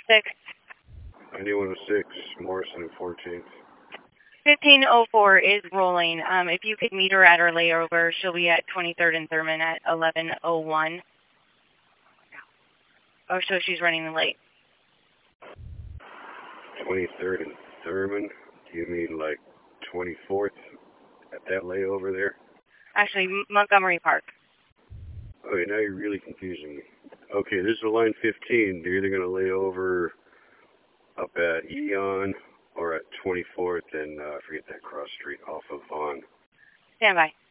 9106. 9106, Morrison and 14th. 1504 is rolling. If you could meet her at her layover, she'll be at 23rd and Thurman at 1101. Oh, so she's running late. 23rd and Thurman? Do you mean like 24th at that layover there? Actually, Montgomery Park. Okay, now you're really confusing me. Okay, this is line 15. They're either going to lay over up at Eon or at 24th and forget that cross street off of Vaughn. Stand by.